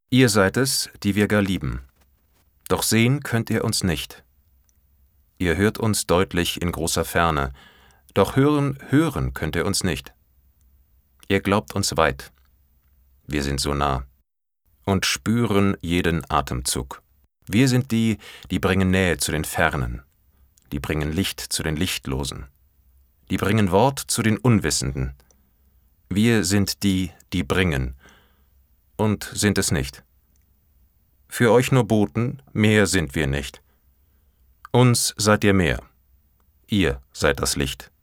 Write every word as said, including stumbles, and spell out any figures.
Ihr seid es, die wir gar lieben. Doch sehen könnt ihr uns nicht. Ihr hört uns deutlich in großer Ferne, doch hören, hören könnt ihr uns nicht. Ihr glaubt uns weit. Wir sind so nah und spüren jeden Atemzug. Wir sind die, die bringen Nähe zu den Fernen, die bringen Licht zu den Lichtlosen, die bringen Wort zu den Unwissenden. Wir sind die, die bringen, und sind es nicht. Für euch nur Boten, mehr sind wir nicht. Uns seid ihr mehr. Ihr seid das Licht.